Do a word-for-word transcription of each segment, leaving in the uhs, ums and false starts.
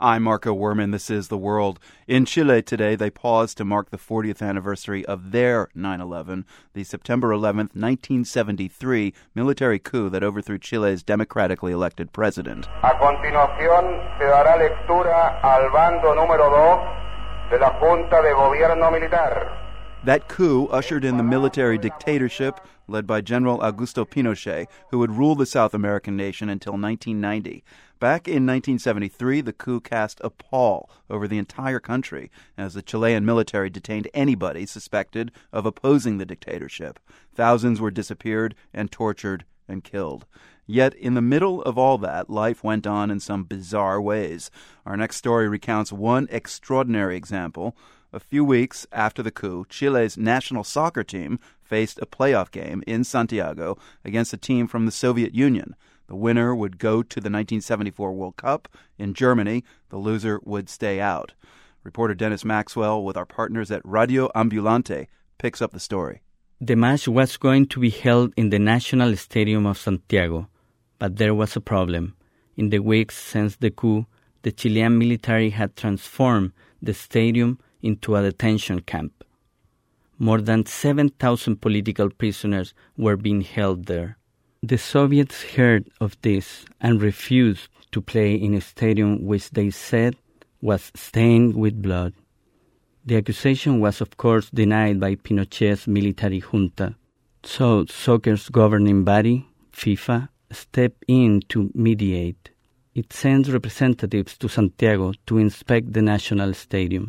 I'm Marco Werman. This is The World. In Chile today, they paused to mark the fortieth anniversary of their nine eleven, the September eleventh, nineteen seventy-three military coup that overthrew Chile's democratically elected president. A continuación se dará lectura al bando número dos de la Junta de Gobierno Militar. That coup ushered in the military dictatorship led by General Augusto Pinochet, who would rule the South American nation until nineteen ninety. Back in nineteen seventy-three, the coup cast a pall over the entire country as the Chilean military detained anybody suspected of opposing the dictatorship. Thousands were disappeared and tortured and killed. Yet in the middle of all that, life went on in some bizarre ways. Our next story recounts one extraordinary example. A few weeks after the coup, Chile's national soccer team faced a playoff game in Santiago against a team from the Soviet Union. The winner would go to the nineteen seventy-four World Cup in Germany. The loser would stay out. Reporter Dennis Maxwell, with our partners at Radio Ambulante, picks up the story. The match was going to be held in the National Stadium of Santiago, but there was a problem. In the weeks since the coup, the Chilean military had transformed the stadium into a detention camp. More than seven thousand political prisoners were being held there. The Soviets heard of this and refused to play in a stadium which they said was stained with blood. The accusation was, of course, denied by Pinochet's military junta. So soccer's governing body, FIFA, stepped in to mediate. It sends representatives to Santiago to inspect the national stadium.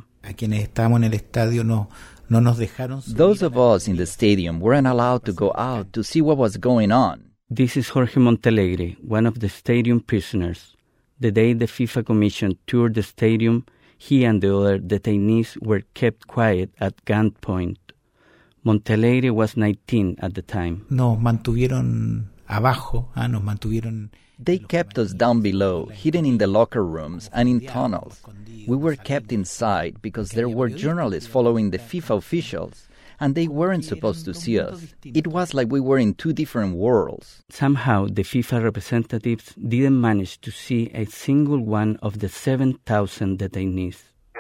Those of us in the stadium weren't allowed to go out to see what was going on. This is Jorge Montelegre, one of the stadium prisoners. The day the FIFA Commission toured the stadium, he and the other detainees were kept quiet at gunpoint. Montelegre was nineteen at the time. Nos mantuvieron abajo, ah, nos mantuvieron. They kept us down below, hidden in the locker rooms and in tunnels. We were kept inside because there were journalists following the FIFA officials, and they weren't supposed to see us. It was like we were in two different worlds. Somehow, the FIFA representatives didn't manage to see a single one of the seven thousand detainees.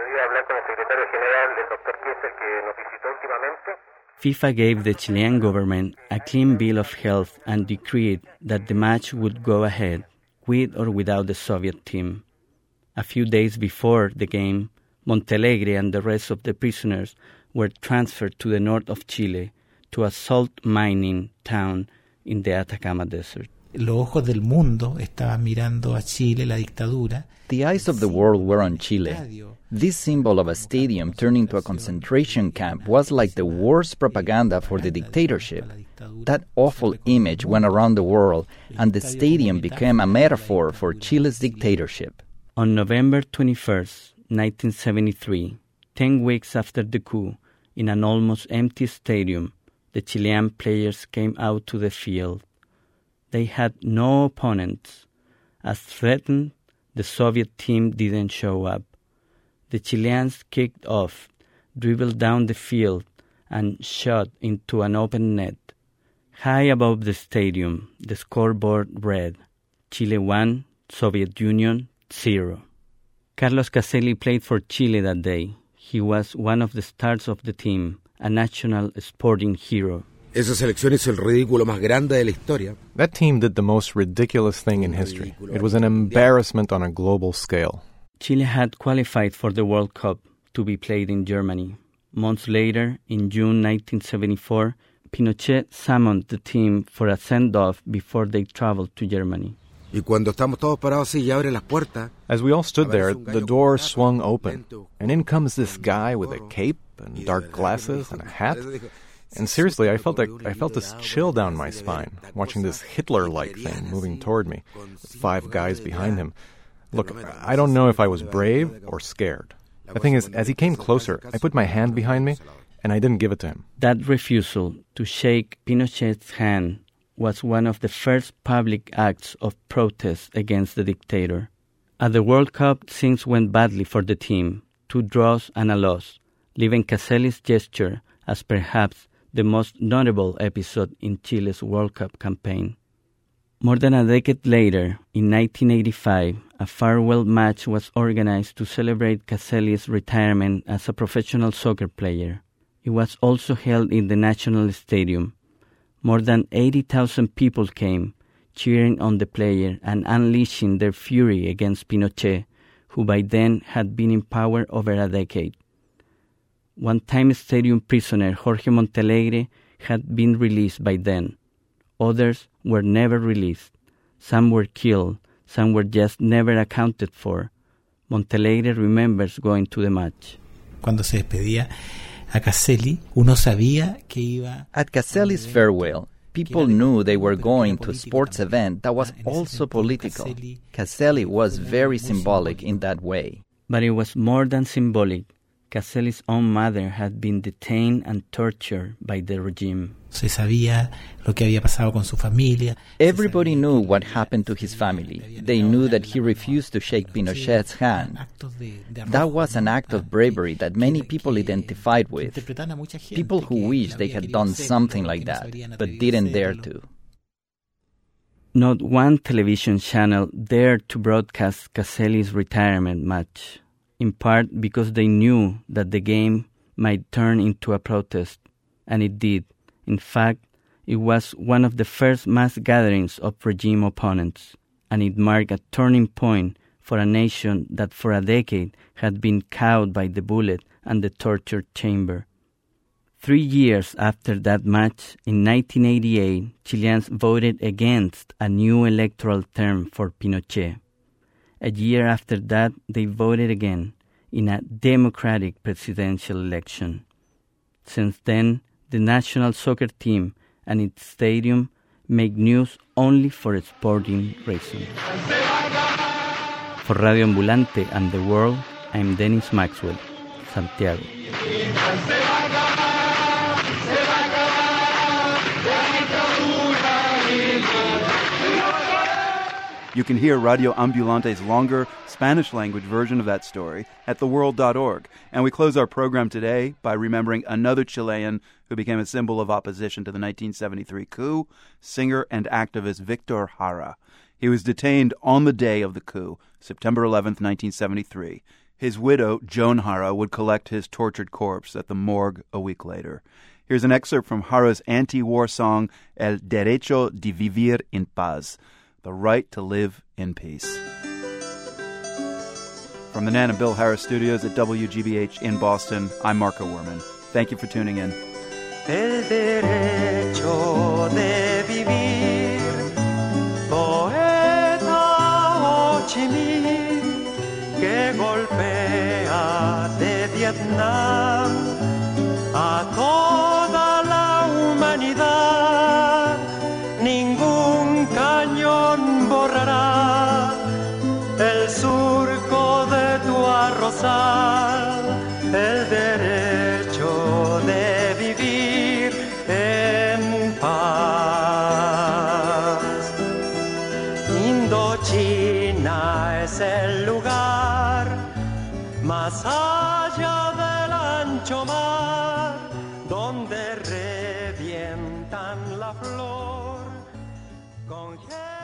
FIFA gave the Chilean government a clean bill of health and decreed that the match would go ahead, with or without the Soviet team. A few days before the game, Montelegre and the rest of the prisoners were transferred to the north of Chile, to a salt mining town in the Atacama Desert. Los ojos del mundo estaban mirando a Chile, la dictadura. The eyes of the world were on Chile. This symbol of a stadium turned into a concentration camp was like the worst propaganda for the dictatorship. That awful image went around the world, and the stadium became a metaphor for Chile's dictatorship. On November twenty-first, nineteen seventy-three, ten weeks after the coup, in an almost empty stadium, the Chilean players came out to the field. They had no opponents. As threatened, the Soviet team didn't show up. The Chileans kicked off, dribbled down the field, and shot into an open net. High above the stadium, the scoreboard read, Chile one, Soviet Union zero. Carlos Caselli played for Chile that day. He was one of the stars of the team, a national sporting hero. Esa selección hizo el ridículo más grande de la historia. That team did the most ridiculous thing in history. It was an embarrassment on a global scale. Chile had qualified for the World Cup to be played in Germany. Months later, in June nineteen seventy-four, Pinochet summoned the team for a send-off before they traveled to Germany. Y cuando estamos todos parados así y abre las puertas. As we all stood there, the door swung open, and in comes this guy with a cape and dark glasses and a hat. And seriously, I felt like I felt this chill down my spine, watching this Hitler-like thing moving toward me, with five guys behind him. Look, I don't know if I was brave or scared. The thing is, as he came closer, I put my hand behind me, and I didn't give it to him. That refusal to shake Pinochet's hand was one of the first public acts of protest against the dictator. At the World Cup, things went badly for the team, two draws and a loss, leaving Caselli's gesture as perhaps the most notable episode in Chile's World Cup campaign. More than a decade later, in nineteen eighty-five, a farewell match was organized to celebrate Caselli's retirement as a professional soccer player. It was also held in the National Stadium. More than eighty thousand people came, cheering on the player and unleashing their fury against Pinochet, who by then had been in power over a decade. One-time stadium prisoner Jorge Montealegre had been released by then. Others were never released. Some were killed, some were just never accounted for. Montealegre remembers going to the match. Cuando se despedía a Caselli, uno sabía que iba. At Caselli's farewell, people knew they were going to a sports event that was also political. Caselli was very symbolic in that way. But it was more than symbolic. Caselli's own mother had been detained and tortured by the regime. Se sabía lo que había pasado con su familia. Everybody knew what happened to his family. They knew that he refused to shake Pinochet's hand. That was an act of bravery that many people identified with. People who wished they had done something like that, but didn't dare to. Not one television channel dared to broadcast Caselli's retirement match, in part because they knew that the game might turn into a protest, and it did. In fact, it was one of the first mass gatherings of regime opponents, and it marked a turning point for a nation that for a decade had been cowed by the bullet and the torture chamber. Three years after that match, in nineteen eighty-eight, Chileans voted against a new electoral term for Pinochet. A year after that, they voted again in a democratic presidential election. Since then, the national soccer team and its stadium make news only for sporting reasons. For Radio Ambulante and the World, I'm Dennis Maxwell, Santiago. You can hear Radio Ambulante's longer Spanish-language version of that story at the world dot org. And we close our program today by remembering another Chilean who became a symbol of opposition to the nineteen seventy-three coup, singer and activist Victor Jara. He was detained on the day of the coup, September eleventh, nineteen seventy-three. His widow, Joan Jara, would collect his tortured corpse at the morgue a week later. Here's an excerpt from Jara's anti-war song, El Derecho de Vivir en Paz, the right to live in peace. From the Nan and Bill Harris studios at W G B H in Boston, I'm Marco Werman. Thank you for tuning in. El derecho de vivir, poeta Ho Chi Minh, que golpea de Vietnam a toda la humanidad. Ningún cañón borrará el surco de tu arrozal, el derecho de vivir en paz. Indochina es el lugar más allá del ancho mar, donde revientan la flor con